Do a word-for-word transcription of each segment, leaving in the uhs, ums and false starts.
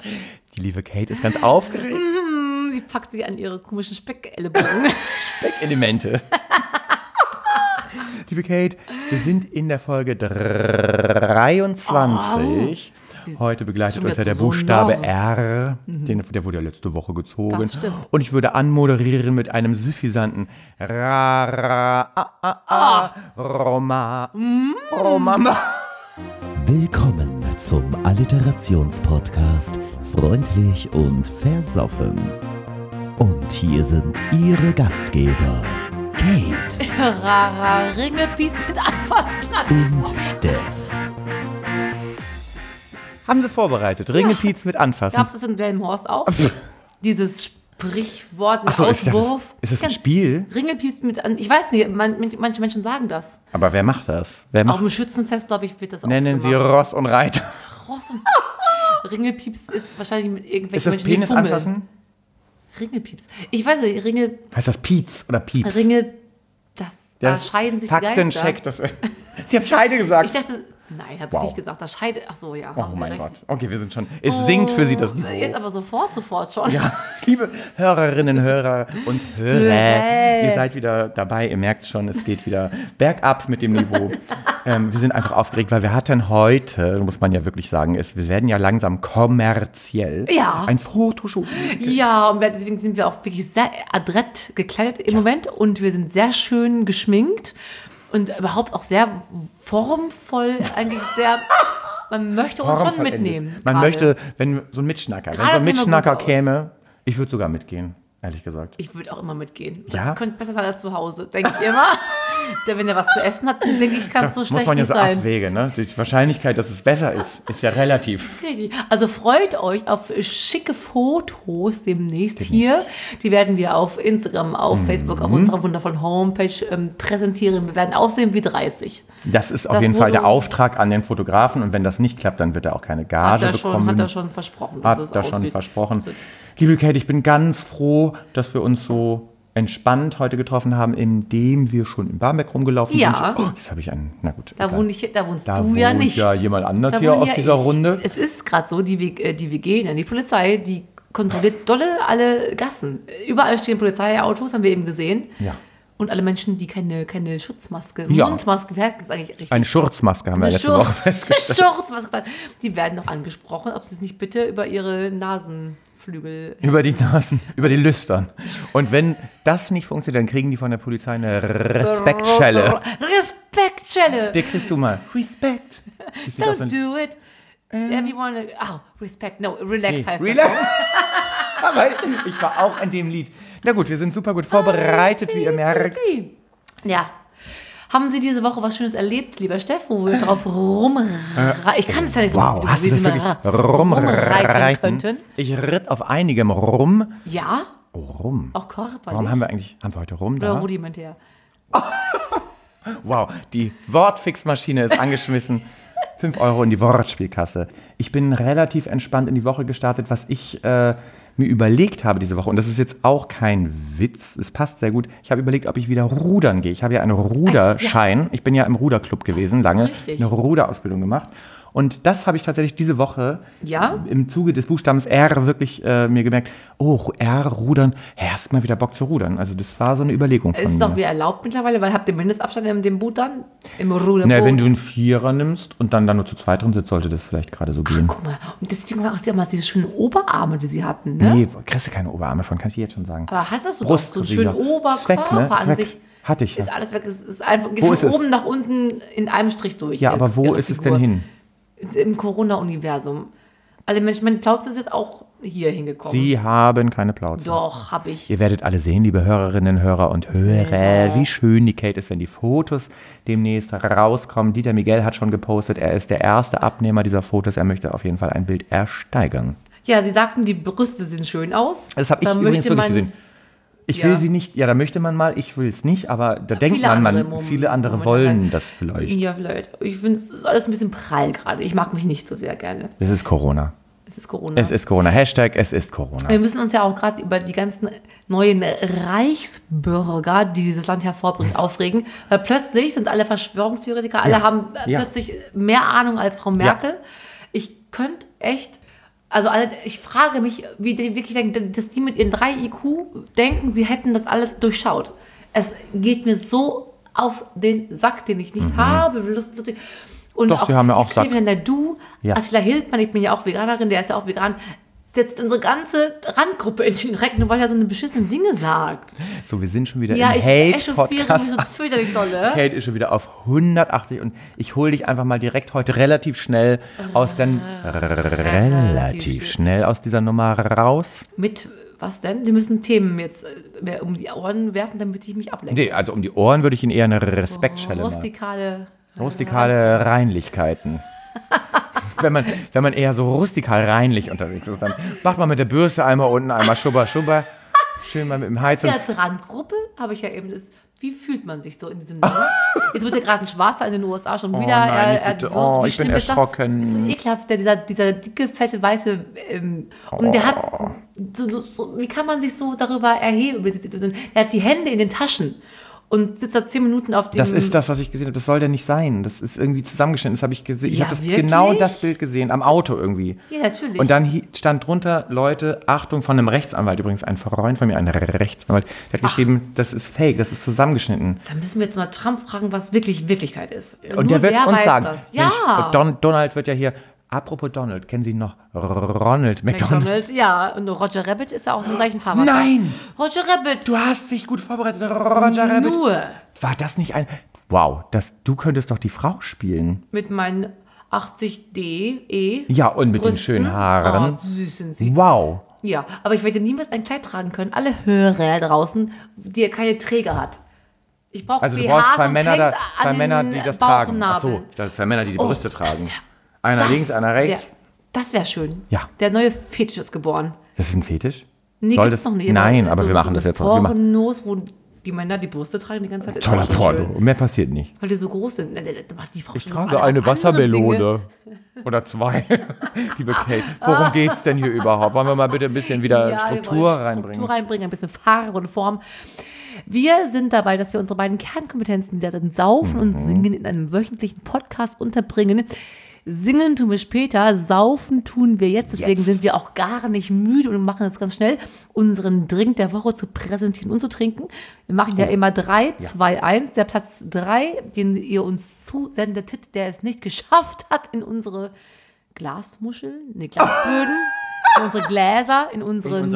Die liebe Kate ist ganz aufgeregt. Sie packt sich an ihre komischen Speckellebogen. Speckelemente. Liebe Kate, wir sind in der Folge dreiundzwanzig. Oh, heute begleitet uns ja der so Buchstabe nah. R. Mhm. Den, der wurde ja letzte Woche gezogen. Das stimmt. Und ich würde anmoderieren mit einem suffisanten Ra, Ra, A, A, A, oh. Roma, mm. Roma. Willkommen zum Alliterationspodcast Freundlich und Versoffen. Und hier sind Ihre Gastgeber Kate, Rara, Ringelpiez mit Anfassland und Steff. Haben Sie vorbereitet? Ringelpiez ja. mit Anfassen. Gab es das in Delmenhorst auch? Dieses Sprichwort, ein so, Auswurf. Ist das, ist das ein Spiel? Ringelpiez mit Anfassen. Ich weiß nicht, man, manche Menschen sagen das. Aber wer macht das? Wer macht Auf dem Schützenfest, glaube ich, wird das auch Nennen gemacht. Sie Ross und Reiter. Ross und Ringelpieps ist wahrscheinlich mit irgendwelchen Ist das Menschen, Penis anfassen? Ringelpieps. Ich weiß nicht, Ringel... Heißt das Piez oder Pieps? Ringel... Das, das da scheiden sich Faktencheck, die Geister. Das, Sie haben Scheide gesagt. Ich dachte... Nein, habe wow. ich nicht gesagt. Das Scheide... Ach so, ja. Oh mein recht. Gott. Okay, wir sind schon... Es oh, sinkt für Sie das Niveau. Jetzt aber sofort, sofort schon. Ja, liebe Hörerinnen, Hörer und Hörer, hey. Ihr seid wieder dabei. Ihr merkt schon, es geht wieder bergab mit dem Niveau. ähm, wir sind einfach aufgeregt, weil wir hatten heute, muss man ja wirklich sagen, es, wir werden ja langsam kommerziell. Ja. Ein Fotoshooting. Ja, und deswegen sind wir auch wirklich sehr adrett gekleidet im ja. Moment. Und wir sind sehr schön geschminkt. Und überhaupt auch sehr formvoll, eigentlich sehr, man möchte uns schon mitnehmen. Man grade. möchte, wenn so ein Mitschnacker, grade wenn so ein Mitschnacker käme, ich würde sogar mitgehen, ehrlich gesagt. Ich würde auch immer mitgehen. Das ja? könnte besser sein als zu Hause, denke ich immer. Der, wenn er was zu essen hat, denke ich, kann es so schlecht muss man ja nicht so sein. Abwägen, ne? Die Wahrscheinlichkeit, dass es besser ist, ist ja relativ. Richtig. Also freut euch auf schicke Fotos demnächst, demnächst. hier. Die werden wir auf Instagram, auf mhm. Facebook, auf unserer wundervollen Homepage ähm, präsentieren. Wir werden aussehen wie dreißig. Das ist auf das jeden Fall der Auftrag an den Fotografen. Und wenn das nicht klappt, dann wird er auch keine Gage hat er bekommen. Schon, hat er schon versprochen. Hat er schon versprochen. Also, liebe Kate, ich bin ganz froh, dass wir uns so entspannt heute getroffen haben, indem wir schon in Barmbek rumgelaufen ja. sind. Oh, jetzt habe ich einen, na gut. Da, wohn ich, da wohnst da du ja wohnt nicht. ja jemand anders da hier aus ja dieser ich. Runde. Es ist gerade so, die, die W G, die Polizei, die kontrolliert dolle alle Gassen. Überall stehen Polizeiautos, haben wir eben gesehen. Ja. Und alle Menschen, die keine, keine Schutzmaske, ja. Mundmaske, wie heißt das eigentlich richtig? Eine Schurzmaske haben wir letzte Schur- Woche festgestellt. Schurzmaske, die werden noch angesprochen, ob sie es nicht bitte über ihre Nasen... Flügel. Über die Nasen, über die Lüstern. Und wenn das nicht funktioniert, dann kriegen die von der Polizei eine Respektschelle. Respektschelle. Der kriegst du mal. Respekt. Don't so do it. Ähm. Everyone. Oh, respect. No, relax nee, heißt relax. das. Aber ich war auch in dem Lied. Na gut, wir sind super gut vorbereitet, oh, wie ihr merkt. Ja. Haben Sie diese Woche was Schönes erlebt, lieber Steff, wo wir drauf rumreiten? Äh, ich kann es ja nicht so wow, gut, hast wie du das Sie mal rumreiten könnten. Ich ritt auf einigem rum. Ja? Oh, rum. Auch körperlich. Warum haben wir eigentlich, haben wir heute rum da? Oder rudimentär. Wow, die Wortfixmaschine ist angeschmissen. fünf Euro in die Wortspielkasse. Ich bin relativ entspannt in die Woche gestartet, was ich äh, mir überlegt habe diese Woche. Und das ist jetzt auch kein Witz, es passt sehr gut. Ich habe überlegt, ob ich wieder rudern gehe. Ich habe ja einen Ruderschein. Ja. Ich bin ja im Ruderclub gewesen, lange. Richtig. Eine Ruderausbildung gemacht. Und das habe ich tatsächlich diese Woche ja? im Zuge des Buchstabens R wirklich äh, mir gemerkt, oh, R, rudern, hast mal wieder Bock zu rudern. Also das war so eine Überlegung von mir. Ist es auch wieder erlaubt mittlerweile, weil habt ihr Mindestabstand in dem Boot dann? Im Ruderboot? Na, wenn du einen Vierer nimmst und dann, dann nur zu zweit drin sitzt, sollte das vielleicht gerade so gehen. Ach, guck mal, und deswegen waren auch damals diese schönen Oberarme, die sie hatten, ne? Nee, kriegst du keine Oberarme von, kann ich dir jetzt schon sagen. Aber hattest du Brust, doch so einen schönen Oberkörper weg, ne? an weg. sich. Hatte ich ja. Ist alles weg, es ist einfach, geht wo von ist oben es? nach unten in einem Strich durch. Ja, aber wo ist es denn hin? Im Corona-Universum. Alle Menschen, mein Plauze ist jetzt auch hier hingekommen. Sie haben keine Plauze. Doch, habe ich. Ihr werdet alle sehen, liebe Hörerinnen, Hörer und Hörer, wie schön die Kate ist, wenn die Fotos demnächst rauskommen. Dieter Miguel hat schon gepostet, er ist der erste Abnehmer dieser Fotos. Er möchte auf jeden Fall ein Bild ersteigern. Ja, Sie sagten, die Brüste sehen schön aus. Das habe ich da übrigens wirklich gesehen. Ich ja. will sie nicht, ja, da möchte man mal, ich will es nicht, aber da ja, denkt man, man andere viele andere wollen das vielleicht. Ja, vielleicht. Ich finde es alles ein bisschen prall gerade. Ich mag mich nicht so sehr gerne. Es ist Corona. Es ist Corona. Es ist Corona. Hashtag es ist Corona. Wir müssen uns ja auch gerade über die ganzen neuen Reichsbürger, die dieses Land hervorbringen, aufregen. Weil plötzlich sind alle Verschwörungstheoretiker, alle ja. haben ja. plötzlich mehr Ahnung als Frau Merkel. Ja. Ich könnte echt Also alle, ich frage mich, wie die wirklich denken, dass die mit ihren drei I Q denken, sie hätten das alles durchschaut. Es geht mir so auf den Sack, den ich nicht mhm. habe. Lust, lustig. Und Doch, auch, sie haben ja auch Sack. Der Du, Ja. Attila Hildmann, ich bin ja auch Veganerin, der ist ja auch vegan, setzt unsere ganze Randgruppe in den Dreck, nur weil er so eine beschissene Dinge sagt. So, wir sind schon wieder Ja, im ich echauffiere Hate-Podcast. mich so fürchterlich dolle. Kate ist schon wieder auf hundertachtzig und ich hole dich einfach mal direkt heute relativ schnell aus den relativ schnell aus dieser Nummer raus. Mit was denn? Wir müssen Themen jetzt mehr um die Ohren werfen, damit ich mich ablenke. Nee, also um die Ohren würde ich Ihnen eher eine Respektschelle machen. Rustikale... Rustikale Reinlichkeiten. wenn, man, wenn man eher so rustikal reinlich unterwegs ist, dann macht man mit der Bürste einmal unten, einmal schubber, schubber. Schön mal mit dem Heizungs... Ja, als Randgruppe habe ich ja eben das... Wie fühlt man sich so in diesem Land? Jetzt wird ja gerade ein Schwarzer in den U S A schon wieder... Oh nein, er, er, bitte. wie Oh, ich schlimm bin ist das? erschrocken. Das ist so ekelhaft, der, dieser, dieser dicke, fette, weiße... Ähm, und der hat... So, so, so, wie kann man sich so darüber erheben? Er hat die Hände in den Taschen und sitzt da zehn Minuten auf dem... Das ist das, was ich gesehen habe. Das soll der nicht sein. Das ist irgendwie zusammengeschnitten. Das habe ich gesehen. Ich Ja, habe das wirklich? genau das Bild gesehen am Auto irgendwie. Ja, natürlich. Und dann hi- stand drunter, Leute, Achtung, von einem Rechtsanwalt, übrigens ein Freund von mir, ein Rechtsanwalt, der hat geschrieben, das ist fake, das ist zusammengeschnitten. Dann müssen wir jetzt mal Trump fragen, was wirklich Wirklichkeit ist. Und Nur der wird wer uns weiß sagen, das. Mensch, Ja. Don, Donald wird ja hier, apropos Donald, kennen Sie noch Ronald McDonald? McDonald, ja. Und Roger Rabbit ist ja auch im gleichen Fahrwasser. Nein! Roger Rabbit. Du hast dich gut vorbereitet, Roger Rabbit. Nur War das nicht ein... Wow, das, du könntest doch die Frau spielen. mit meinen achtzig D E. Ja, und mit den Brüsten. schönen Haaren. Oh, süß sind sie. Wow. Ja, aber ich werde niemals ein Kleid tragen können. Alle Hörer draußen, die ja keine Träger hat. Ich brauche Also du B brauchst H, zwei sonst Männer, hängt da, an zwei den Männer, die das tragen. Ach Bauchnabel. so, da- zwei Männer, die die Oh, Brüste das tragen. wär- Einer Das links, einer rechts. wär- Das wäre schön. Ja. Der neue Fetisch ist geboren. Das ist ein Fetisch? Nee, Soll gibt's das- noch nicht. Nein, aber so, wir machen so das jetzt noch. Wir machen- Pornos, wo die Männer die Brüste tragen die ganze Zeit. ist Toller auch schon Porno. schön. Und mehr passiert nicht. Weil die so groß sind. Da macht die Frau Ich schon trage alle eine andere Wassermelone. Dinge. Oder zwei. Liebe Kate, worum geht's denn hier überhaupt? Wollen wir mal bitte ein bisschen wieder Ja, wir Struktur wollen reinbringen? Struktur reinbringen, ein bisschen Farbe und Form. Wir sind dabei, dass wir unsere beiden Kernkompetenzen, die sind Saufen und Singen, in einem wöchentlichen Podcast unterbringen. Singen tun wir später, saufen tun wir jetzt. Deswegen Jetzt. sind wir auch gar nicht müde und machen das ganz schnell, unseren Drink der Woche zu präsentieren und zu trinken. Wir machen ja immer drei, zwei, eins. Der Platz drei, den ihr uns zusendetet, der es nicht geschafft hat in unsere Glasmuscheln, ne, Glasböden, in unsere Gläser, in unseren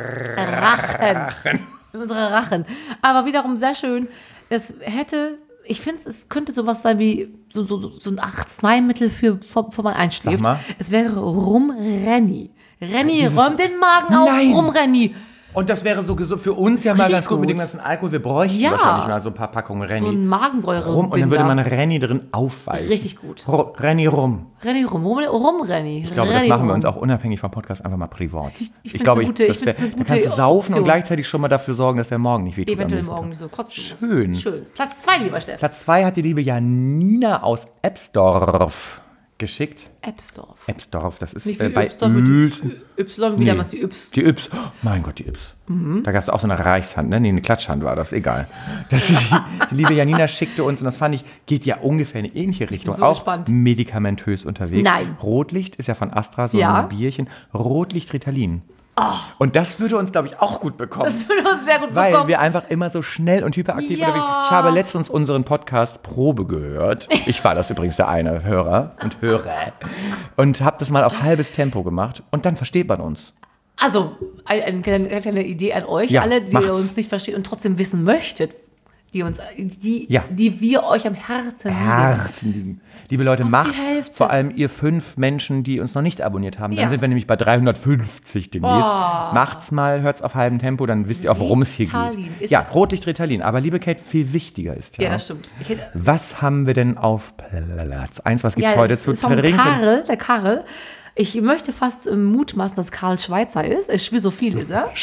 Rachen. In unsere Rachen. Aber wiederum sehr schön. Es hätte, ich finde, es könnte sowas sein wie so, so, so ein Arzneimittel für, bevor man einschläft. Sag mal. Es wäre Rum-Renny. Renny, Dieses- räum den Magen auf, Nein. Rum-Renny. Und das wäre so gesund für uns ja mal Richtig ganz gut, mit dem gut. ganzen Alkohol. Wir bräuchten Ja. wahrscheinlich mal so ein paar Packungen Renny. So ein Magensäure. rum und dann würde man Renny drin aufweichen. Richtig gut. Ru- Renny rum. Renny rum, rum, rum Renny. Ich glaube, das machen wir uns auch unabhängig vom Podcast einfach mal privat. Ich- ich find's glaube, eine gute- das ich find's wär- eine da gute kannst du saufen Option. und gleichzeitig schon mal dafür sorgen, dass der Morgen nicht wehtut. am Eventuell nächsten morgen Tag. so kotzen muss. Schön. Schön. Platz zwei, lieber Steff. Platz zwei hat die liebe Janina aus Ebsdorf geschickt. Ebsdorf. Ebsdorf, das ist Nicht äh, wie bei Ebsdorf mit Uelzen. Y, wieder Nee. mal die Yps. Die Yps. Oh, mein Gott, die Yps. Da gab es auch so eine Reichshand, ne? Nee, eine Klatschhand war das, egal. Das ist die, die liebe Janina schickte uns, und das fand ich, geht ja ungefähr in eine ähnliche Richtung. so auch gespannt. medikamentös unterwegs. Nein. Rotlicht ist ja von Astra, so Ja. ein Bierchen. Rotlicht Ritalin. Und das würde uns, glaube ich, auch gut bekommen. Das würde uns sehr gut Weil bekommen. wir einfach immer so schnell und hyperaktiv Ja. unterwegs sind. Ich habe letztens unseren Podcast Probe gehört. Ich war das übrigens der eine Hörer und Hörer. Und habe das mal auf halbes Tempo gemacht. Und dann versteht man uns. Also, eine, eine kleine Idee an euch Ja, alle, die macht's. ihr uns nicht versteht und trotzdem wissen möchtet, die uns, die, Ja. die wir euch am Herzen lieben. Herzen lieben. Liebe Leute, Auf die macht Hälfte. vor allem ihr fünf Menschen, die uns noch nicht abonniert haben. Dann Ja. sind wir nämlich bei dreihundertfünfzig demnächst. Macht's mal, hört's auf halbem Tempo, dann wisst ihr auch, worum es hier Ritalin geht. ist- Ja, Rotlicht Ritalin. Aber liebe Kate, viel wichtiger ist ja, Ja, das stimmt. Ich hätte, was haben wir denn auf Platz eins? Was gibt's ja, heute das zu ist vom trinken? Karl, der Karl. Ich möchte fast ähm, mutmaßen, dass Karl Schweizer ist. Ich schwöre, so viel ist er.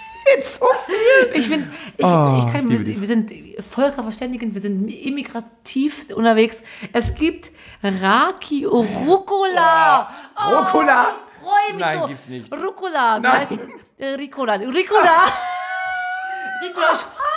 So viel. Ich finde, ich, Oh, ich kann, ich liebe wir, dich. wir sind Völkerverständigen, wir sind immigrativ unterwegs. Es gibt Raki Rucola. Oh, Rucola? Ich freue mich Nein, so. gibt's nicht. Rucola. Nein. Heißt, äh, Ricola. Ricola. Ricola.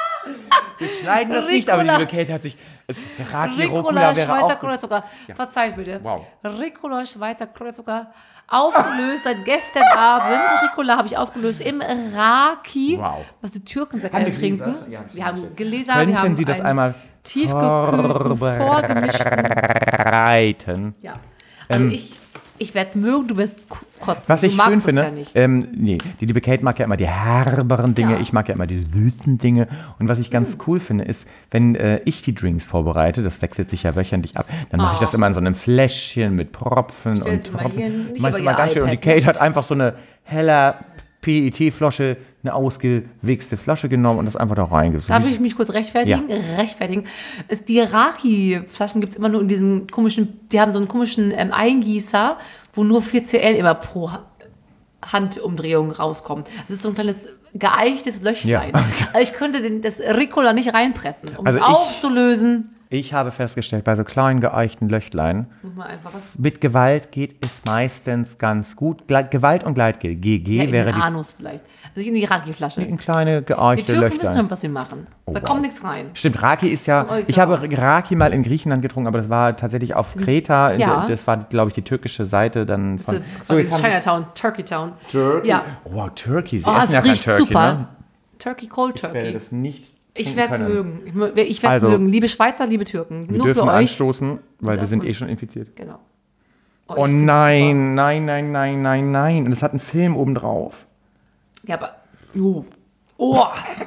Wir schneiden das nicht, aber die Ricola. liebe Kate hat sich. Es, Raki Ricola, Rucola wäre Schweizer auch gut. Kräuterzucker. Verzeiht bitte. Wow. Ricola, Schweizer Kräuterzucker. aufgelöst seit gestern Abend. Ricola habe ich aufgelöst im Raki, Wow. was die Türken sehr Haben gerne wir trinken. Gläser? Ja, wir haben stimmt. Gläser, Könnten wir haben Sie das einen einmal tiefgekühlten, vorgemischten. reiten? Ja. Also Ähm, ich, ich werde es mögen, du wirst es kotzen. Was du ich magst schön es finde, ja nicht. ähm, nee, die liebe Kate mag ja immer die herberen Dinge, Ja. ich mag ja immer die süßen Dinge. Und was ich ganz cool finde, ist, wenn äh, ich die Drinks vorbereite, das wechselt sich ja wöchentlich ab, dann mache ich Oh. das immer in so einem Fläschchen mit Propfen stell und es immer Tropfen. hier, nicht Meinst über du mal ihr ganz schön. Und die iPad, ne? Kate hat einfach so eine heller P E T-Flasche, eine ausgewichste Flasche genommen und das einfach da reingefügt. Darf ich mich kurz rechtfertigen? Rechtfertigen. Es, die Raki-Flaschen gibt es immer nur in diesem komischen, die haben so einen komischen ähm, Eingießer, wo nur vier C L immer pro Ha- Handumdrehung rauskommen. Das ist so ein kleines geeichtes Löchlein. Ja. Also ich könnte den, das Ricola nicht reinpressen. Um Also es ich- aufzulösen, Ich habe festgestellt, bei so kleinen geeichten Löchlein, muss man einfach was mit Gewalt geht es meistens ganz gut. Gle- Gewalt und Gleitgel, G G ja, in wäre den die Anus vielleicht. Also nicht in die Raki-Flasche. in kleine Die geeichte Türken wissen Löchlein. schon, was sie machen. da wow. kommt nichts rein. Stimmt, Raki ist ja, Von euch ich so habe aus. Raki mal in Griechenland getrunken, aber das war tatsächlich auf Kreta. Ja. Das war, glaube ich, die türkische Seite dann von. Das ist quasi haben wir- Chinatown, Turkey Town. Turkey? Ja. Oh, wow, Turkey. Sie Oh, essen es ja kein riecht Turkey, super. ne? Turkey, Cold Ich werde Turkey. das nicht Ich trinken werde es können. mögen. Ich, mö- ich werde es Also, mögen. Liebe Schweizer, liebe Türken. Wir Nur dürfen für euch. anstoßen, weil wir Darf sind man. eh schon infiziert. Genau. Oh ich find's nein, nein, nein, nein, nein, nein. Und es hat einen Film obendrauf. super. Ja, aber. Oh. oh.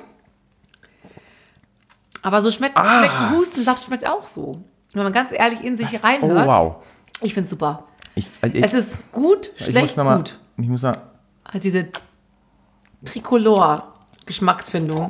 Aber so schmeckt, Ah. schmeckt Hustensaft schmeckt auch so. Wenn man ganz ehrlich in sich Oh, reinhört. wow. Ich finde es super. Ich, ich, Es ist gut, ich schlecht, muss noch mal, gut. Ich muss mal. Halt diese Tricolor-Geschmacksfindung.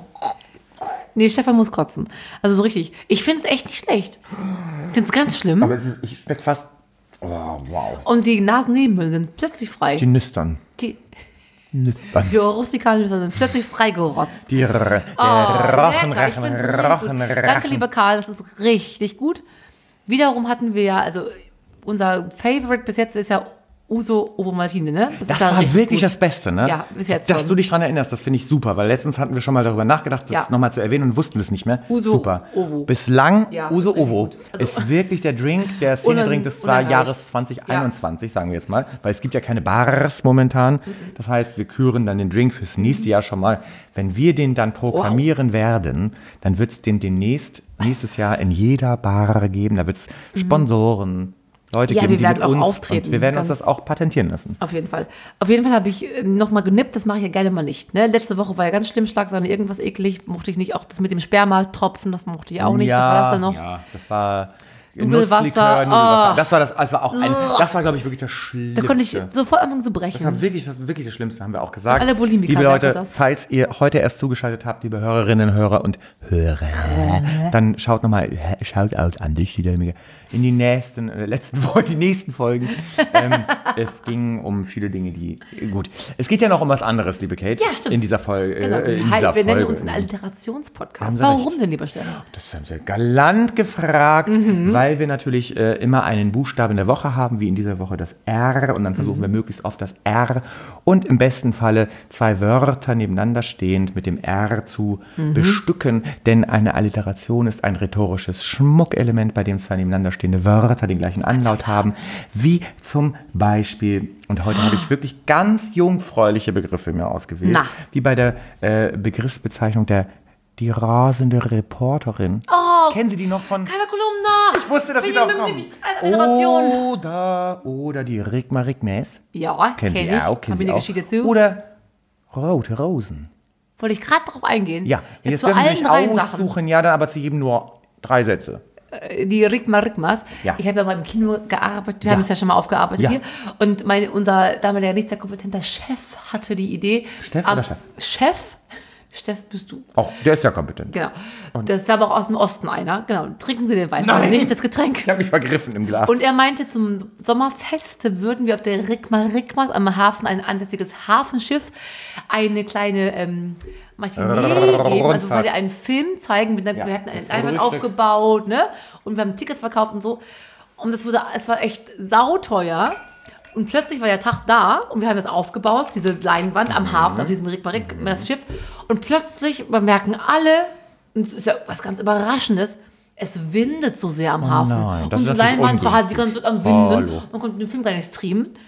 Nee, Stefan muss kotzen. Also so richtig. Ich finde es echt nicht schlecht. Ich finde es ganz schlimm. Aber es ist, ich schmecke fast. Oh, wow. Und die Nasennebenhöhlen sind plötzlich frei. Die Nüstern. Die, Nüstern. die rustikalen Nüsse sind plötzlich freigerotzt. Die R der Oh, Rochen, lecker. Ich Rachen, find's richtig Rochen, gut. Rachen. Danke, lieber Karl, das ist richtig gut. Wiederum hatten wir ja, also unser Favorite bis jetzt ist ja Uso Ovo Maltine, ne? Das ist ja war richtig wirklich gut. das Beste, ne? Ja, bis jetzt Dass schon. du dich daran erinnerst, das finde ich super, weil letztens hatten wir schon mal darüber nachgedacht, das Ja. nochmal zu erwähnen und wussten wir es nicht mehr. Uso super. Ovo. Bislang Ja, Uso ist richtig Ovo gut. Also- ist wirklich der Drink, der Szene-Drink des unerreicht. Jahres zwanzig einundzwanzig, sagen wir jetzt mal, weil es gibt ja keine Bars momentan. Das heißt, wir küren dann den Drink fürs nächste Jahr schon mal. Wenn wir den dann proklamieren werden, dann wird es den demnächst nächstes Jahr in jeder Bar geben. Da wird es Sponsoren, Leute Ja, geben, wir die werden mit auch uns auftreten, und wir werden uns ganz- das auch patentieren lassen. Auf jeden Fall. Auf jeden Fall habe ich nochmal genippt, das mache ich ja gerne mal nicht. Ne? Letzte Woche war ja ganz schlimm, Schlagsahne, irgendwas eklig, mochte ich nicht. Auch das mit dem Spermatropfen, das mochte ich auch nicht. Was war das denn noch? Ja, das war Nudelwasser, Nusslikör, Nudelwasser. oh. Das war das, das war auch ein, das war, glaube ich, wirklich das Schlimmste. Da konnte ich sofort anfangen zu das brechen. war wirklich das, wirklich das Schlimmste, haben wir auch gesagt. Alle Bulimiker liebe Leute, merken das. falls ihr heute erst zugeschaltet habt, liebe Hörerinnen, Hörer und Hörer, dann schaut nochmal, Shoutout an dich, die Dämige, in die nächsten, äh, letzten Folgen, die nächsten Folgen. ähm, es ging um viele Dinge, die, gut. Es geht ja noch um was anderes, liebe Kate. Ja, stimmt. In dieser Folge. Genau, Äh, in wir, dieser wir nennen Folge. uns einen Haben Alliterationspodcast. Sie Warum recht. denn, lieber Stefan? Das haben Sie galant gefragt, Mhm. weil wir natürlich äh, immer einen Buchstaben der Woche haben, wie in dieser Woche das R. Und dann versuchen Mhm. wir möglichst oft das R und im besten Falle zwei Wörter nebeneinander stehend mit dem R zu Mhm. bestücken. Denn eine Alliteration ist ein rhetorisches Schmuckelement, bei dem zwei nebeneinander stehende Wörter den gleichen Anlaut haben. Wie zum Beispiel, und heute habe ich wirklich ganz jungfräuliche Begriffe mir ausgewählt, Na. wie bei der äh, Begriffsbezeichnung der die rasende Reporterin. Oh, Kennen Sie die noch von? keine Kolumna. Ich wusste, dass Sie drauf kommen. Alliteration. Oder, oder die Rigmar Rigmäß. Ja, Kennen kenn Sie ich. auch, kennen Haben wir Sie eine auch. Geschichte zu? Oder Rote Rosen. Wollte ich gerade drauf eingehen. Ja, Ich jetzt hab zu dürfen Sie allen sich drei Sachen. aussuchen, ja, dann aber zu jedem nur drei Sätze. Die Rigma Rigmas. Ja. Ich habe ja mal im Kino gearbeitet, wir Ja. haben es ja schon mal aufgearbeitet Ja. hier. Und mein, unser damaliger nicht sehr kompetenter Chef hatte die Idee. Steff am- oder Chef? Chef? Steff bist du. Auch, der ist ja kompetent. Genau. Das war aber auch aus dem Osten einer. Genau. Trinken Sie den Weißwein, Nein. nicht das Getränk. Ich habe mich vergriffen im Glas. Und er meinte, zum Sommerfest würden wir auf der Rigma Rigmas am Hafen, ein ansässiges Hafenschiff, eine kleine ähm, Matinee geben. Also weil wir einen Film zeigen, mit einer, Ja, wir hatten einen das Leinwand Frühstück. aufgebaut, ne? Und wir haben Tickets verkauft und so. Und das wurde, es war echt sauteuer. Und plötzlich war der Tag da und wir haben das aufgebaut, diese Leinwand am Hafen, auf diesem Rigma Rigmas Schiff. Und plötzlich bemerken alle, und es ist ja was ganz Überraschendes, es windet so sehr am Hafen. nein, das und ist die natürlich Leinwand war halt die ganze Zeit am Winden. Hallo. Man konnte den Film gar nicht streamen.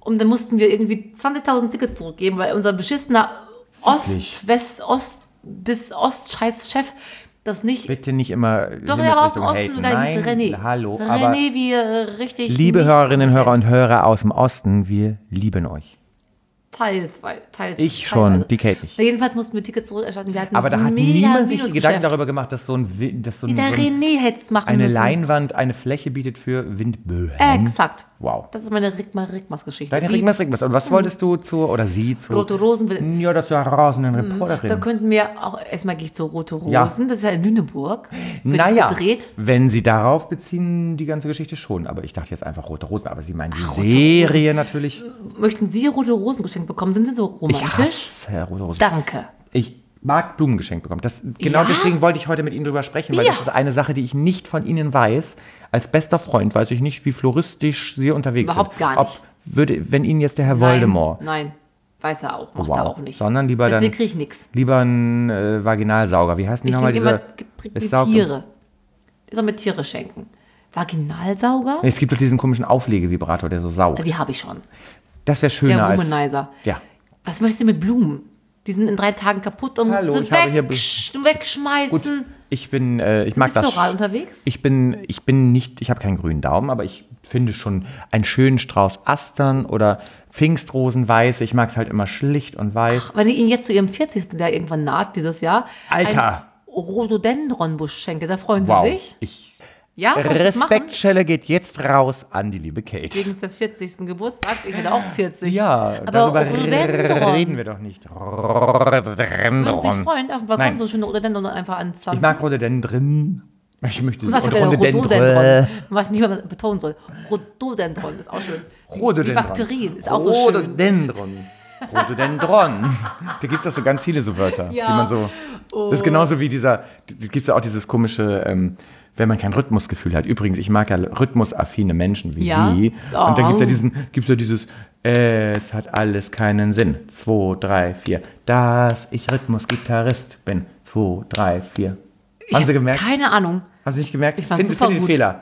Und dann mussten wir irgendwie zwanzigtausend Tickets zurückgeben, weil unser beschissener Wirklich? Ost, West, Ost bis Ost-Scheiß-Chef das nicht... Bitte nicht immer Doch, er war aus dem Himmelsrichtung Osten haten. und da hieß Nein, René. hallo, aber René, wie äh, richtig... liebe nicht Hörerinnen, Hörer kompetent. und Hörer aus dem Osten, wir lieben euch. Teils, weil, teils. Ich teils, schon, also- die Kate nicht. Na, jedenfalls mussten wir Tickets zurückerstatten. Wir hatten Aber da hat mega niemand sich die Gedanken Minusgeschäft. darüber gemacht, dass so ein, Wi- dass so ein, Der so ein René hätte es machen eine müssen. Leinwand eine Fläche bietet für Windböen. Exakt. Wow. Das ist meine Rigma-Rigmas-Geschichte. Deine Wie Rigmas Rigmas. Und was wolltest du zu, oder sie zu, Rote Rosen. will- ja, dazu rasenden Da Reporterin? könnten wir auch, erstmal gehe ich zu Rote Rosen, Ja. das ist ja in Lüneburg. Wird Naja, gedreht. wenn sie darauf beziehen, die ganze Geschichte schon. Aber ich dachte jetzt einfach Rote Rosen. Aber sie meinen die Rote Serie natürlich. Möchten Sie Rote Rosen geschenkt bekommen? Sind Sie so Ich romantisch? hasse Rote Rosen. Danke. Ich mag Blumen geschenkt bekommen. Das, genau Ja? deswegen wollte ich heute mit Ihnen drüber sprechen, weil Ja. das ist eine Sache, die ich nicht von Ihnen weiß. Als bester Freund weiß ich nicht, wie floristisch Sie unterwegs Überhaupt sind. gar nicht. Ob würde, wenn Ihnen jetzt der Herr Voldemort, Nein, nein, weiß er auch, macht wow, er auch nicht. sondern lieber Deswegen dann kriege ich nichts. lieber ein äh, Vaginalsauger. Wie heißen die Ich nochmal denke immer, diese? gib- es gib saugt- mir Tiere. Ich soll mir Tiere schenken. Vaginalsauger? Es gibt doch diesen komischen Auflegevibrator, der so saugt. Die habe ich schon. Das wäre schöner Der als. Womanizer. Ja. Was möchtest du mit Blumen? Die sind in drei Tagen kaputt und musst Hallo, du ich habe hier wegsch wegschmeißen. Gut, ich bin, äh, ich Sind mag Sie das. floral unterwegs? Ich bin, ich bin nicht, ich habe keinen grünen Daumen, aber ich finde schon einen schönen Strauß Astern oder Pfingstrosen weiß. Ich mag es halt immer schlicht und weiß. Wenn ich Ihnen jetzt zu Ihrem vierzigsten der irgendwann naht dieses Jahr Alter! einen Rhododendronbusch schenke, da freuen Sie Wow. sich? Ich, Ja, soll ich das machen? Respektschelle geht jetzt raus an die liebe Kate. Wegen des vierzigsten Geburtstags, ich werde auch vierzig. Ja, aber darüber Rhododendron. reden wir doch nicht. Würden Sie sich Rhododendron. freuen, auf dem Balkon Nein. so schöne Rhododendron einfach anpflanzen? Ich mag Rhododendron. Ich möchte Was für und ein Rhododendron? Was nicht mal betonen soll. Rhododendron ist auch schön. Die- Rhododendron. Die Bakterien ist auch so schön. Rhododendron. Rhododendron. Da gibt es auch so ganz viele so Wörter, Ja. die man so. Das ist genauso wie dieser. Da gibt es ja auch dieses komische, ähm, wenn man kein Rhythmusgefühl hat. Übrigens, ich mag ja rhythmusaffine Menschen wie Ja. Sie. Oh. Und dann gibt es ja diesen, gibt's ja dieses. Es hat alles keinen Sinn. Zwei, drei, vier. Dass ich Rhythmusgitarrist bin. Zwei, drei, vier. Ich Haben hab Sie gemerkt? Keine Ahnung. Haben Sie nicht gemerkt? Ich fand's Finde super find den gut. Fehler.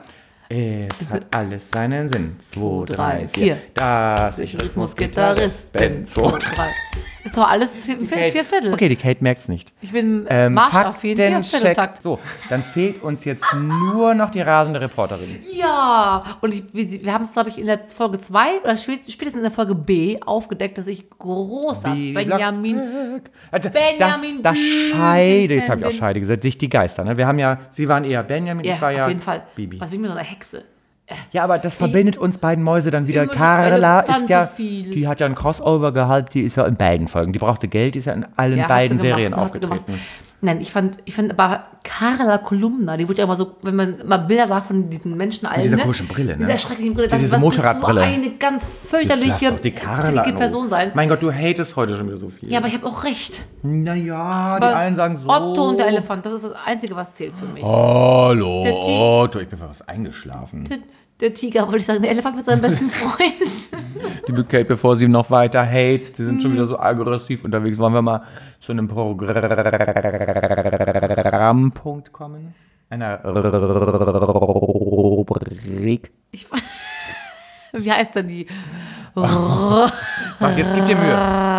Es hat alles seinen Sinn. Zwei, drei, vier. vier. Dass ich Rhythmusgitarrist bin. Zwei, Zwei, drei. Ist doch alles vier, vier, vier Viertel. Okay, die Kate merkt es nicht. Ich bin Ähm, marschaffin, vier Faktencheck. Vierteltakt. So, dann fehlt uns jetzt nur noch die rasende Reporterin. Ja, und ich, wir, wir haben es, glaube ich, in der Folge zwei oder spät- spätestens in der Folge B aufgedeckt, dass ich großer Wie Benjamin. Blocksberg. Also, Benjamin Das, das Scheide, jetzt habe ich auch Blümchen-Fan Scheide gesagt, sich die Geister. Ne? Wir haben ja, Sie waren eher Benjamin, Ja, ich war ja auf jeden Fall. Bibi. Was will ich mit so einer Hexe? Ja, aber das verbindet uns beiden Mäuse dann wieder. Immer so Carla ist ja, Elefantophil. die hat ja ein Crossover gehabt, die ist ja in beiden Folgen. Die brauchte Geld, die ist ja in allen Ja, hat beiden sie gemacht, Serien hat sie gemacht. aufgetreten. Nein, ich fand, ich fand aber Carla Kolumna, die wurde ja immer so, wenn man mal Bilder sah von diesen Menschen allen, dieser ne? komischen Brille, ne? Dieser schrecklichen Brille. Diese was muss Motorradbrille. so eine ganz Jetzt lass fürchterliche, doch die Carla zittige an. Person sein. Mein Gott, du hatest heute schon wieder so viel. Ja, aber ich habe auch recht. Naja, die Aber einen sagen so. Otto und der Elefant, das ist das Einzige, was zählt für mich. Hallo, Der Ti- Otto, ich bin fast eingeschlafen. Der, der Tiger, wollte ich sagen, der Elefant mit seinem besten Freund. Liebe Kate, bevor sie noch weiter hate, sie sind schon wieder so aggressiv unterwegs, wollen wir mal zu einem Programmpunkt kommen? Einer Rubrik. Ich, wie heißt denn die? Mach, jetzt gib dir Mühe.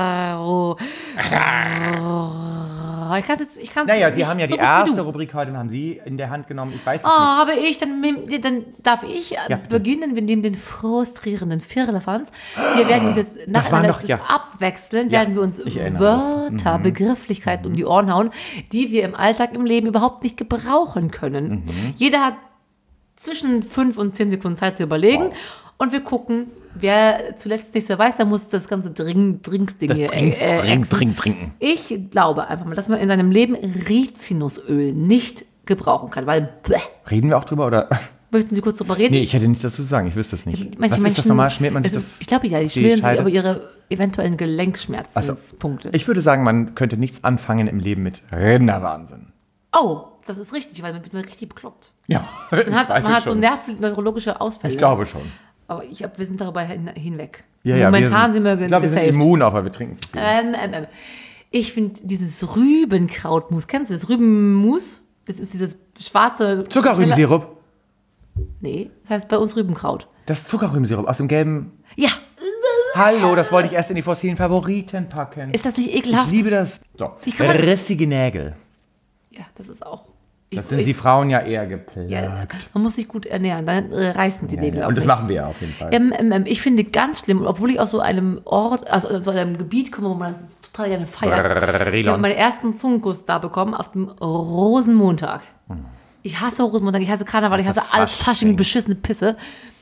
Ich kann jetzt, ich kann Naja, Sie nicht haben ja so die gut wie erste du. Rubrik heute, haben Sie in der Hand genommen. Ich weiß es Oh, nicht. habe ich, dann, dann darf ich äh, Ja, bitte. beginnen. Wir nehmen den frustrierenden Firlefanz. Wir werden uns jetzt war nacheinander noch- ja. abwechseln, Ja, werden wir uns ich erinnere das. Wörter, Begrifflichkeiten um die Ohren hauen, die wir im Alltag, im Leben überhaupt nicht gebrauchen können. Mhm. Jeder hat zwischen fünf und zehn Sekunden Zeit zu überlegen. Wow. Und wir gucken, wer zuletzt nichts mehr weiß, der muss das ganze Drink, Drinksding Das hier Trinks, äh, äh, trink, exen. trink, trinken. Ich glaube einfach mal, dass man in seinem Leben Rizinusöl nicht gebrauchen kann, weil bleh. Reden wir auch drüber, oder? Möchten Sie kurz drüber reden? Nee, ich hätte nichts dazu zu sagen, ich wüsste es nicht. Manche Was ist das Menschen- nochmal? Schmiert man sich es das? ist, Ich glaube ja, die die schmieren sich Scheide? aber ihre eventuellen Gelenkschmerzenspunkte. Ich würde sagen, man könnte nichts anfangen im Leben mit Rinderwahnsinn. Oh, das ist richtig, weil man wird man richtig bekloppt. Ja, Man hat, man hat so schon. nervneurologische Ausfälle. Ich glaube schon. Aber ich glaube, wir sind darüber hin, hinweg. Ja, ja, Momentan sind wir Ich glaube, wir sind gesaved. immun, aber wir trinken zu viel. Ähm, ähm, ähm. Ich finde dieses Rübenkrautmus, kennst du das? Rübenmus? Das ist dieses schwarze... Zuckerrübensirup. Nee, das heißt bei uns Rübenkraut. Das Zuckerrübensirup aus dem gelben. Ja, Hallo, das wollte ich erst in die fossilen Favoriten packen. Ist das nicht Ich ekelhaft? liebe das. So, Wie kann man- rissige Nägel. Ja, das ist auch. Ich, Das sind ich, Sie Frauen ja eher geplagt. ja, man muss sich gut ernähren, dann äh, reißen die Nägel auch Und das nicht. machen wir ja auf jeden Fall. Ähm, ähm, ähm, ich finde ganz schlimm, obwohl ich aus so einem Ort, also aus so einem Gebiet komme, wo man das total gerne feiert. Ich habe meinen ersten Zungenkuss da bekommen auf dem Rosenmontag. Ich hasse Rosenmontag, ich hasse Karneval, ich Hasse hasse alles Fasching. Fasching, beschissene Pisse.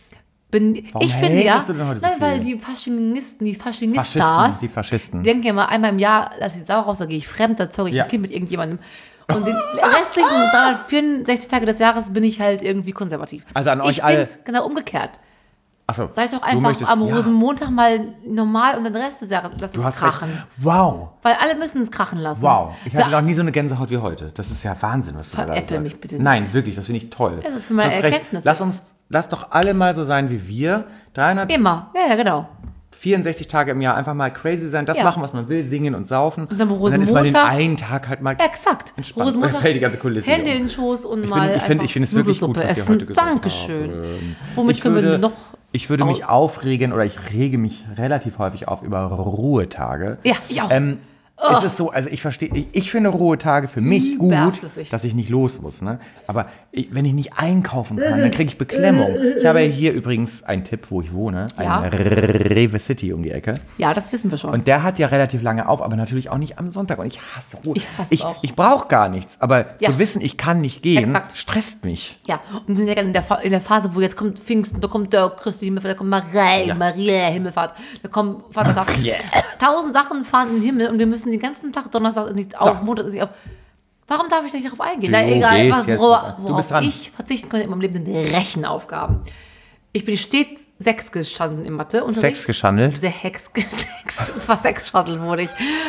Bin, Warum ich finde ja, hatest du denn heute so nein, weil viel? die Faschingisten, die Faschingistas, Faschisten, die Faschisten. die denken ja mal einmal im Jahr, dass ich sauer raus, da gehe ich fremd, da zeuge ich Ja. ein Kind mit irgendjemandem. Und den restlichen dreihundertvierundsechzig Tage des Jahres bin ich halt irgendwie konservativ. Also an euch ich alle- find's genau umgekehrt. Achso, Seid doch du einfach möchtest- am ja, Rosenmontag mal normal und den Rest des Jahres lass Du es hast krachen. recht. Wow, Weil alle müssen es krachen lassen. wow. Ich hatte Wir- noch nie so eine Gänsehaut wie heute. Das ist ja Wahnsinn, was du da Veräpple sagst. mich bitte nicht. Nein, wirklich, das finde ich toll. Das ist für meine Du hast recht. Erkenntnis Lass jetzt. uns, lass doch alle mal so sein wie wir. Immer. Ja, ja, genau. dreihundertvierundsechzig Tage im Jahr einfach mal crazy sein, das Ja. machen, was man will, singen und saufen. Und dann dann ist man den Rosenmontag- einen Tag halt mal Ja, exakt. entspannt. Rosenmontag, Mir fällt die ganze Kulisse Hände hier in um. den Schoß und Ich mal finde ich find, einfach ich find es wirklich gut, Nudelsuppe was ihr essen. heute gesagt Dankeschön. haben. Womit ich können würde, wir noch... Ich würde mich au- aufregen oder ich rege mich relativ häufig auf über Ruhetage. Ja, ich auch. Ähm, Es ist so, also ich verstehe, ich, ich finde Ruhetage für mich gut, Überflüssig. dass ich nicht los muss. Ne? Aber ich, wenn ich nicht einkaufen kann, dann kriege ich Beklemmung. Ich habe ja hier übrigens einen Tipp, wo ich wohne, ein Ja. Rewe City um die Ecke. Ja, das wissen wir schon. Und der hat ja relativ lange auf, aber natürlich auch nicht am Sonntag. Und ich hasse Ruhe. Ich hasse ich, auch. ich brauche gar nichts. Aber Ja. zu wissen, ich kann nicht gehen, Exakt. stresst mich. Ja, und wir sind ja in der, Fa- in der Phase, wo jetzt kommt Pfingsten, da kommt der Christi Himmelfahrt, da kommt Maria, Ja. Maria Himmelfahrt, da kommt Vatertag. Maria. Tausend Sachen fahren in den Himmel und wir müssen den ganzen Tag, Donnerstag nicht auf, So. Montag nicht auf. Warum darf ich nicht darauf eingehen? Du Na, egal, gehst was, jetzt worauf, weiter. Du worauf bist dran. ich verzichten könnte in meinem Leben, sind Rechenaufgaben. Ich bin stets sechs gestanden im Mathe. Sex geschandelt. Sechs, sechs, fast sechs Shuttle wurde ich.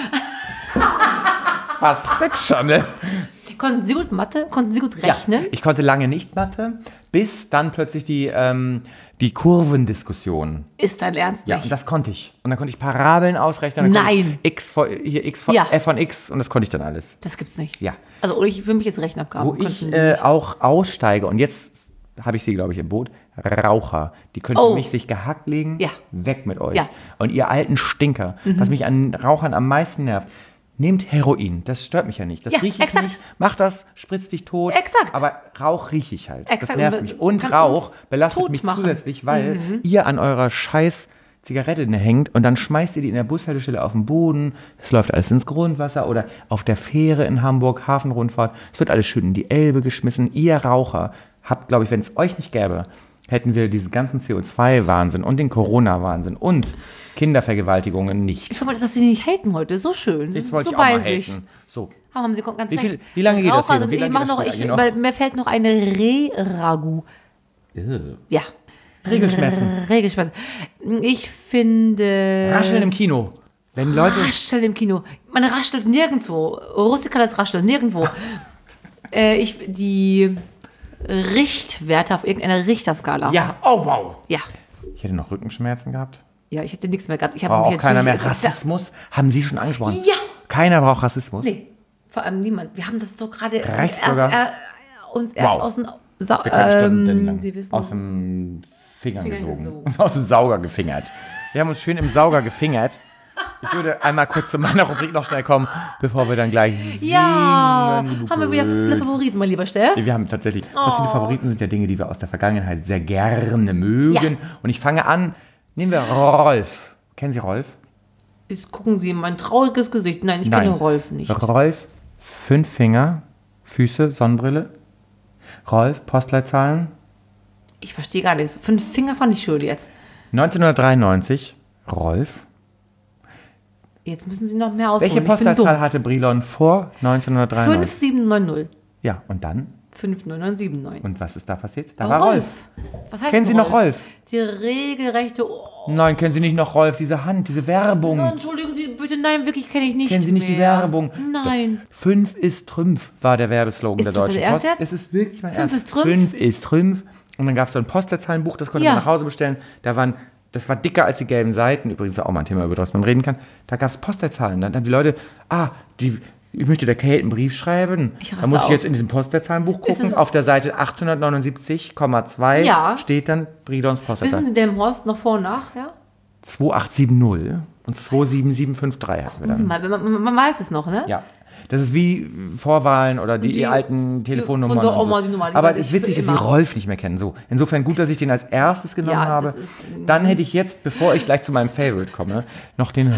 Was? Sex geschandelt? Konnten Sie gut Mathe? Konnten Sie gut rechnen? Ja, ich konnte lange nicht Mathe, bis dann plötzlich die, ähm, die Kurvendiskussion. Ist dein Ernst Ja, nicht? und das konnte ich. Und dann konnte ich Parabeln ausrechnen. Dann konnte Nein. Ich X von, hier X von, Ja. F von X und das konnte ich dann alles. Das gibt's nicht. Ja. Also oder ich, für mich ist Rechenaufgaben. Wo ich Konnten äh, nicht. auch aussteige, und jetzt habe ich sie, glaube ich, im Boot, Raucher. Die können Oh. für mich sich gehackt legen, Ja. weg mit euch. Ja. Und ihr alten Stinker, was mich an Rauchern am meisten nervt, nehmt Heroin. Das stört mich ja nicht. Das Ja, rieche ich exakt. nicht. Mach das, spritzt dich tot. Exakt. Aber Rauch rieche ich halt. Exakt. Das nervt Und mich. Und kann Rauch uns belastet tot mich machen. zusätzlich, weil ihr an eurer scheiß Zigarette hängt und dann schmeißt ihr die in der Bushaltestelle auf den Boden. Es läuft alles ins Grundwasser oder auf der Fähre in Hamburg, Hafenrundfahrt. Es wird alles schön in die Elbe geschmissen. Ihr Raucher habt, glaube ich, wenn es euch nicht gäbe, hätten wir diesen ganzen C O zwei Wahnsinn und den Corona-Wahnsinn und Kindervergewaltigungen nicht. Ich finde, dass Sie nicht haten heute. So schön. Jetzt so wollte so ich auch mal bei sich. haten. So. Aber haben Sie ganz Wie viel- recht. wie lange geht das Raucher hier? sind- Wie lange ich mach geht das noch, Spiel ich, eigentlich noch? weil mir fällt noch eine Reh-Ragout. Ja. Regelschmerzen. Regelschmerzen. Ich finde... Rascheln im Kino. Wenn Leute... Rascheln im Kino. Man raschelt nirgendwo. Rustikales Rascheln, nirgendwo. äh, ich, die Richtwerte auf irgendeiner Richterskala. Ja, oh wow. Ja. Ich hätte noch Rückenschmerzen gehabt. Ja, ich hätte nichts mehr gehabt. Ich habe Braucht mich auch keiner mehr. natürlich- es ist ja- Rassismus haben Sie schon angesprochen. Ja. Keiner braucht Rassismus. Nee, vor allem niemand. Wir haben das so gerade uns erst, Rechtsbürger. äh, uns erst Wow. aus dem Sa Wir können Stunden ähm, lang Sie wissen, aus dem Finger Finger gesogen. gesogen. Aus dem Sauger gefingert. Wir haben uns schön im Sauger gefingert. Ich würde einmal kurz zu meiner Rubrik noch schnell kommen, bevor wir dann gleich ja, singen. haben wir wieder viele Favoriten, mein lieber Steff. Wir haben tatsächlich, fossile Favoriten sind ja Dinge, die wir aus der Vergangenheit sehr gerne mögen. Ja. Und ich fange an, nehmen wir Rolf. Kennen Sie Rolf? Jetzt gucken Sie in mein trauriges Gesicht. Nein, ich kenne Rolf nicht. Rolf, fünf Finger, Füße, Sonnenbrille. Rolf, Postleitzahlen. Ich verstehe gar nichts. Fünf Finger fand ich schön jetzt. neunzehnhundertdreiundneunzig, Rolf. Jetzt müssen Sie noch mehr ausholen. Welche Ich bin Postleitzahl dumm. hatte Brilon vor neunzehnhundertdreiundneunzig? fünf sieben neun null. Ja, und dann? fünf neun neun sieben neun. Und was ist da passiert? Da war Rolf. Was heißt Kennen Sie noch Rolf? Die regelrechte... Oh, Nein, kennen Sie nicht noch Rolf, diese Hand, diese Werbung. oh, entschuldigen Sie bitte, nein, wirklich kenne ich nicht Kennen Sie nicht die mehr. Werbung? Nein. Fünf ist Trümpf war der Werbeslogan Ist der das Deutschen dein Ernst Post. jetzt? Es ist wirklich mein Fünf Ernst. ist Trümpf? Fünf ist Trümpf. Und dann gab es so ein Postleitzahlenbuch, das konnte Ja. man nach Hause bestellen. Da waren, das war dicker als die gelben Seiten. Übrigens auch mal ein Thema, über das man reden kann. Da gab es Postleitzahlen. Dann haben die Leute, ah, die, ich möchte der Kate einen Brief schreiben. Ich raste Da muss ich aus. jetzt in diesem Postleitzahlenbuch Ist gucken. es- Auf der Seite achthundertneunundsiebzig Komma zwei Ja. steht dann Brilons Wissen Postleitzahl. Sie Delmhorst noch vor und nach, ja? zwei acht sieben null und zwei sieben sieben fünf drei hatten wir Gucken Sie dann. mal, man, man weiß es noch, ne? Ja. Das ist wie Vorwahlen oder die, Die- alten die- Telefonnummern. von der und Oma, so. die Nummer, die Aber weiß es ist ich witzig, für dass Sie immer. Rolf nicht mehr kennen. So, insofern gut, dass ich den als erstes genommen Ja, habe. das ist- Dann hätte ich jetzt, bevor ich gleich zu meinem Favorite komme, noch den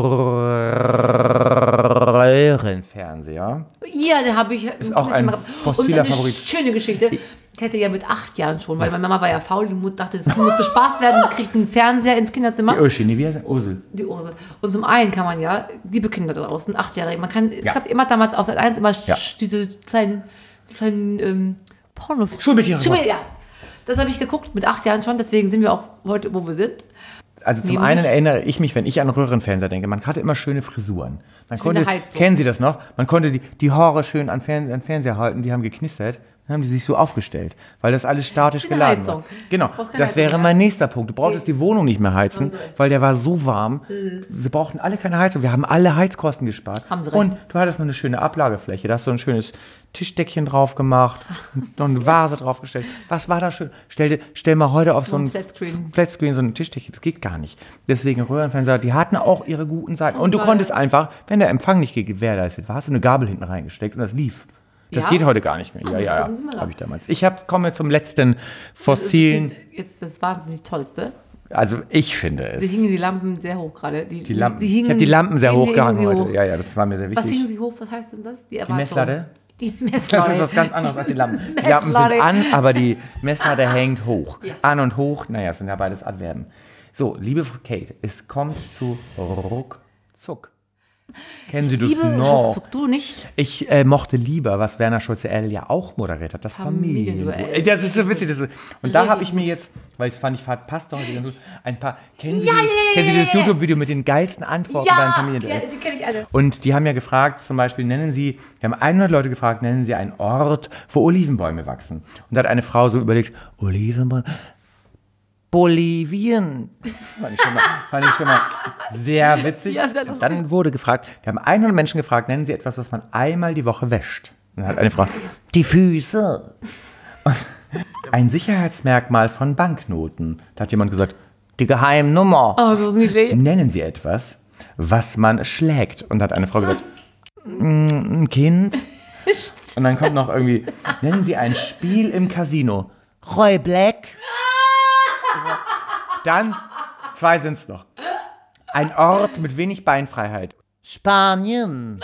Röhrenfernseher. Ja, den habe ich. Ist auch ein fossiler Und eine Favorit. schöne Geschichte. Ich hatte ja mit acht Jahren schon, weil meine Mama war ja faul, die Mutter dachte, das Kind muss bespaßt werden, kriegt einen Fernseher ins Kinderzimmer. Die Urschi, nee, wie heißt der? Ursel. Die Ursel. Und zum einen kann man ja, liebe Kinder da draußen, Achtjährige, man kann, es Ja. gab immer damals auf Sat eins immer Ja. sch- diese kleinen, kleinen ähm, Porno. Schulmädchen. Schulmädchen, ja. Das habe ich geguckt mit acht Jahren schon, deswegen sind wir auch heute, wo wir sind. Also zum Nämlich- einen erinnere ich mich, wenn ich an Röhrenfernseher denke, man hatte immer schöne Frisuren. Man wie konnte, eine Heizung. kennen Sie das noch? Man konnte die, die Haare schön an, Fern, an Fernseher halten, die haben geknistert, dann haben die sich so aufgeschaltet, weil das alles statisch Wie eine geladen Heizung. war. Genau, Du brauchst keine das wäre Heizung mein mehr. nächster Punkt. Du brauchtest Sie- die Wohnung nicht mehr heizen, Haben Sie recht. weil der war so warm. Wir brauchten alle keine Heizung, wir haben alle Heizkosten gespart. Haben Sie recht. Und du hattest noch eine schöne Ablagefläche, da hast du ein schönes Tischdeckchen drauf gemacht, noch eine Vase draufgestellt. Was war da schön? Stell, dir- stell mal heute auf so ein ein Flatscreen. Flatscreen, so ein Tischdeckchen, das geht gar nicht. Deswegen Röhrenfernseher, die hatten auch ihre guten Seiten. Und du geil. konntest einfach, wenn der Empfang nicht gewährleistet war, hast du eine Gabel hinten reingesteckt und das lief. Das Ja? geht heute gar nicht mehr. Ja, ja, gucken Sie mal ja, nach. habe ich damals. Ich hab, komme zum letzten fossilen, Jetzt das wahnsinnig Tollste. also ich finde Sie es. hingen die Lampen sehr hoch gerade. Die, Die Lampen. Sie Ich hingen, habe die Lampen sehr hingen- hoch hingen gehangen sie heute. hoch. Ja, ja, das war mir sehr Was hingen wichtig. Sie hoch? Was heißt denn das? Die, Die Erwartung. Messlatte? Die Messlatte. Das ist was ganz anderes als die Lampen. Die Lampen sind Messlatte. an, aber die Messlatte hängt hoch. Ja. An und hoch, naja, es sind ja beides Adverben. So, liebe Kate, es kommt zu Ruckzuck. Kennen Sie das Liebe noch? Ruckzuck, du nicht? Ich äh, mochte lieber, was Werner Schulze-Erl ja auch moderiert hat, das Familienduell. Familienduell. Das ist so witzig. Das ist, und da habe ich mir jetzt, weil ich fand, ich fand, passt doch ganz gut, ein paar, kennen Sie Ja, dieses, ja, ja, kennen Sie ja, dieses ja. YouTube-Video mit den geilsten Antworten beim Ja, Familienduell? ja, die kenne ich alle. Und die haben ja gefragt, zum Beispiel, nennen Sie, wir haben hundert Leute gefragt, nennen Sie einen Ort, wo Olivenbäume wachsen. Und da hat eine Frau so überlegt, Olivenbäume, Bolivien. Fand ich schon mal, fand ich schon mal sehr witzig. Ja, sehr Und lustig. dann wurde gefragt, wir haben hundert Menschen gefragt, nennen Sie etwas, was man einmal die Woche wäscht. Und dann hat eine Frau, die Füße. Und ein Sicherheitsmerkmal von Banknoten. Da hat jemand gesagt, die Geheimnummer. Oh, so niedlich. Nennen Sie etwas, was man schlägt. Und da hat eine Frau gesagt, "Mm, ein Kind. Und dann kommt noch irgendwie, nennen Sie ein Spiel im Casino. Roy Black. Dann, zwei sind es noch. Ein Ort mit wenig Beinfreiheit. Spanien.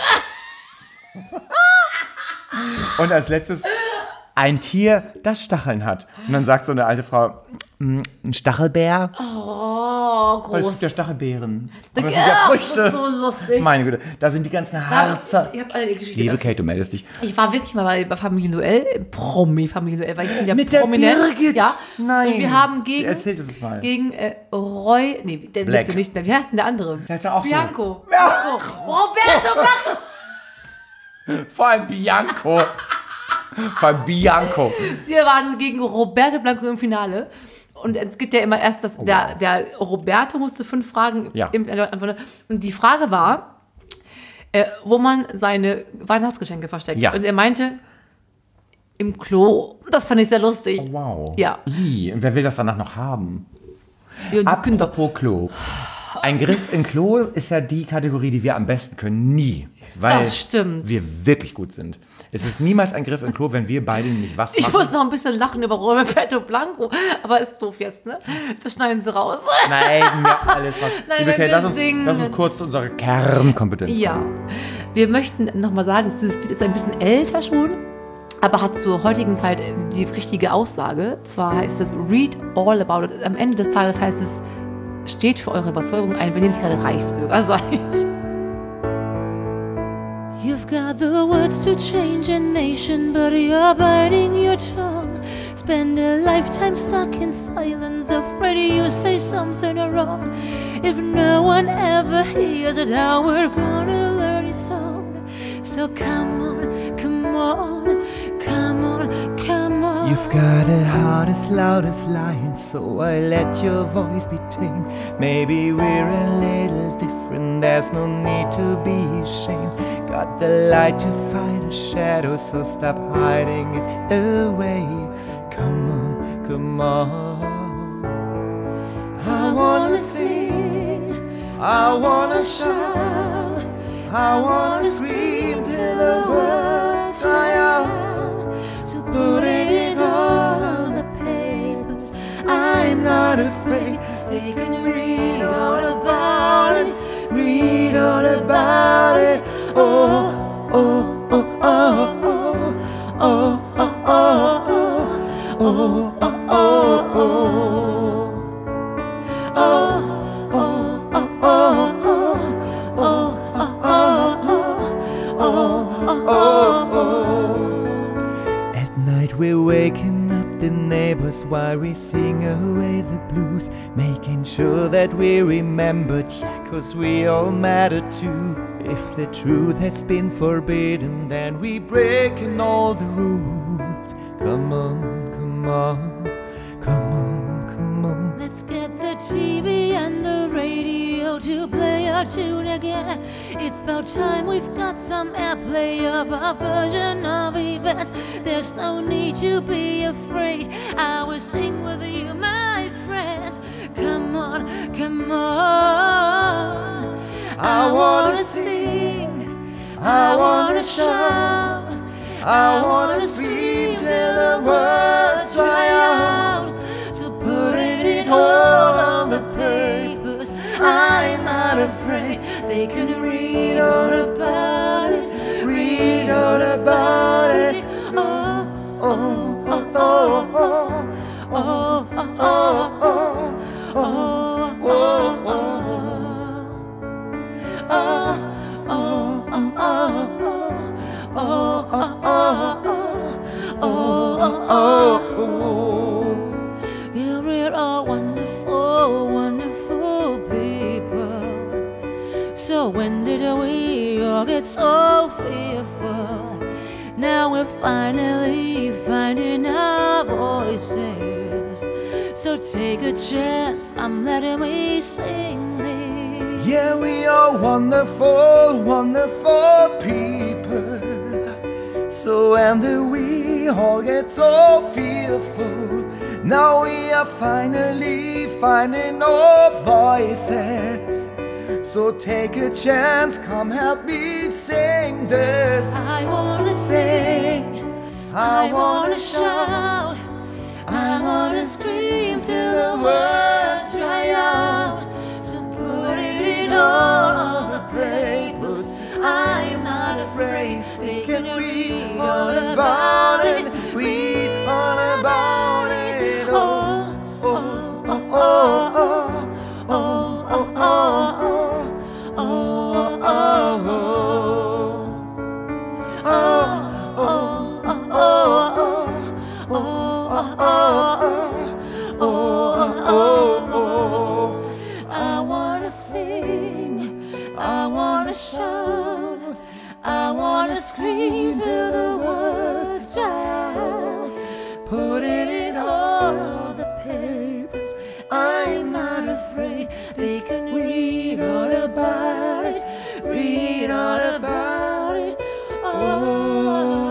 Und als letztes, ein Tier, das Stacheln hat. Und dann sagt so eine alte Frau, "Mm, ein Stachelbär. Oh, Weil es groß. gibt ja Stachelbeeren. Da- Aber das sind ja Ah, Früchte. Das ist so lustig. Meine Güte, da sind die ganzen Harzer. Ich habe alle die Geschichte. Liebe öffnen. Kate, du meldest dich. Ich war wirklich mal bei, bei Familienduell, Promi-Familienduell, weil ich bin ja Mit der prominent. Birgit? Ja. Nein. Und wir haben Sie gegen, erzählt es mal. gegen äh, Roy, nee, der Black. lebte nicht mehr. Wie heißt denn der andere? Der ist ja auch so. Bianco. Bianco. Roberto Blanco. Vor allem Bianco. Vor allem Bianco. Wir waren gegen Roberto Blanco im Finale. Und es gibt ja immer erst, das, der, der Roberto musste fünf Fragen Ja. im, und die Frage war, äh, wo man seine Weihnachtsgeschenke versteckt. Ja. Und er meinte, im Klo. Das fand ich sehr lustig. Oh, wow. Ja. Ih, und wer will das danach noch haben? Ja, die Kinder. Apropos Klo. Ein Griff in Klo ist ja die Kategorie, die wir am besten können. Nie. Weil Das stimmt. wir wirklich gut sind. Es ist niemals ein Griff in Klo, wenn wir beide nicht was Ich machen. muss noch ein bisschen lachen über Roberto Blanco, aber ist doof jetzt, ne? Das schneiden sie raus. Nein, ja, alles was. Nein, Liebe wenn Kate, wir lass uns, singen. lass uns kurz zu unserer Kernkompetenz Ja, wir möchten nochmal sagen, dieses Lied ist ein bisschen älter schon, aber hat zur heutigen Zeit die richtige Aussage. Zwar heißt es Read all about it. Am Ende des Tages heißt es, steht für eure Überzeugung ein, wenn ihr nicht gerade Reichsbürger seid. You've got the words to change a nation, but you're biting your tongue. Spend a lifetime stuck in silence, afraid you say something wrong. If no one ever hears it, how we're gonna learn your song. So come on, come on, come on, come on. You've got a heart as loud as lion, so I let your voice be tamed. Maybe we're a little different, there's no need to be ashamed. Got the light to fight the shadow, so stop hiding it away. Come on, come on. I wanna sing I wanna shout, I wanna scream till the words dry out. To put it in all of the papers, I'm not afraid. They can read all about it, read all about it. Oh, oh, oh, oh, oh, oh, oh, oh, oh, oh, oh, oh. At night we're waking up the neighbors while we sing away the blues, making sure that we remembered, yeah, 'cause we all matter too. If the truth has been forbidden, then we breaking all the rules. Come on, come on, come on, come on. Let's get the T V and the radio to play our tune again. It's about time we've got some airplay of our version of events. There's no need to be afraid. I will sing with you, my friends. Come on, come on. I wanna sing, I wanna shout, I wanna scream till the words dry out. To put it in all of the papers, I'm not afraid. They can read all about it, read all about it. Oh, oh, oh, oh, oh, oh, oh, oh, oh, oh, oh, oh. Oh, oh, oh, oh, oh, oh, oh, oh, oh. Yeah, we're all wonderful, wonderful people. So when did we all get so fearful? Now we're finally finding our voices. So take a chance, I'm letting me sing this. Yeah, we are wonderful, wonderful people. So when do we all get so fearful? Now we are finally finding our voices. So take a chance, come help me sing this. I wanna sing, I wanna shout, I wanna scream till the words dry out. So put it in all of the papers, I'm not afraid. They can read all about it, read all about it. Oh, oh, oh, oh, oh, oh, oh, oh, oh, oh, oh, oh. I wanna sing, I wanna shout, I wanna scream till the words dry out. Put it in all of the papers, I'm not afraid. They can read all about it, read all about it. Oh.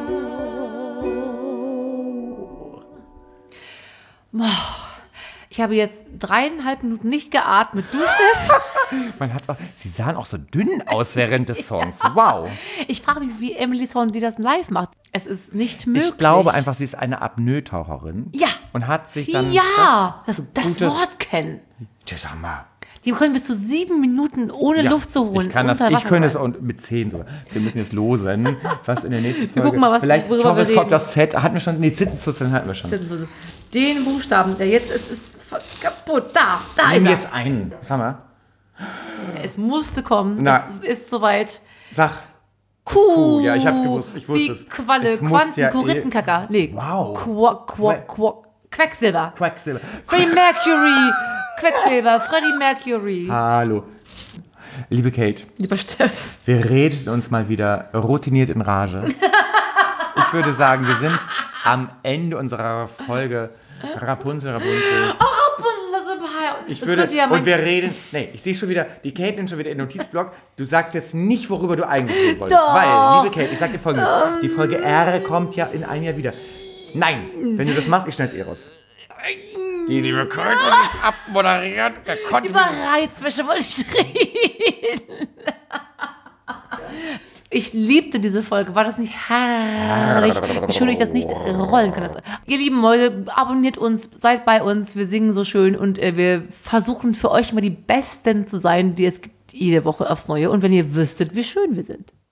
Ich habe jetzt dreieinhalb Minuten nicht geatmet. Du, Steff? Man hat's auch, sie sahen auch so dünn aus während des Songs. Wow. Ich frage mich, wie Emily Swan, die das live macht. Es ist nicht möglich. Ich glaube einfach, sie ist eine Apnoe-Taucherin. Ja. Und hat sich dann Ja, das, das, das gute, Wort kennen. Ja, sag mal. Die können bis zu sieben Minuten ohne Ja, Luft zu holen. Ich kann das, unter ich Wasser könnte es sein. und mit zehn sogar. Wir müssen jetzt losen, was in der nächsten Folge. gucken mal, was- Vielleicht, ich worüber hoffe, wir es kommt reden. das Z. Hatten wir schon? Nee, Zitzenzuzeln hatten wir schon. Den Buchstaben, der jetzt ist, ist kaputt. Da, da Nimm ist er. jetzt einen. Sag mal. Es musste kommen. Na. Es ist soweit. Sag. Kuh. Kuh, ja, ich hab's gewusst, ich wusste Wie es. Qualle, Es muss Quanten, ja eh- Korinthenkacke. Nee. Wow. Qua, qua, qua, Quecksilber. Quacksilber. Freddie Mercury. Quecksilber. Freddie Mercury. Hallo. Liebe Kate, Lieber Steff. wir reden uns mal wieder routiniert in Rage. Ich würde sagen, wir sind am Ende unserer Folge Rapunzel, Rapunzel. Oh, Rapunzel, das ist Ich das würde, könnte ja mein und wir reden, nee, ich sehe schon wieder, die Kate nimmt schon wieder den Notizblock. Du sagst jetzt nicht, worüber du eigentlich reden wolltest. Doch. Weil, liebe Kate, ich sag dir Folgendes. Die Folge R kommt ja in einem Jahr wieder. Nein, wenn du das machst, ich schneid's eh raus. Die liebe Kröte ist abmoderiert. Wer konnte Über Reizwäsche wollte ich reden. Ich liebte diese Folge. War das nicht herrlich? Wie schön ich das nicht rollen kann. Das. Ihr lieben Leute, abonniert uns, seid bei uns. Wir singen so schön und äh, wir versuchen für euch immer die Besten zu sein, die es gibt jede Woche aufs Neue. Und wenn ihr wüsstet, wie schön wir sind.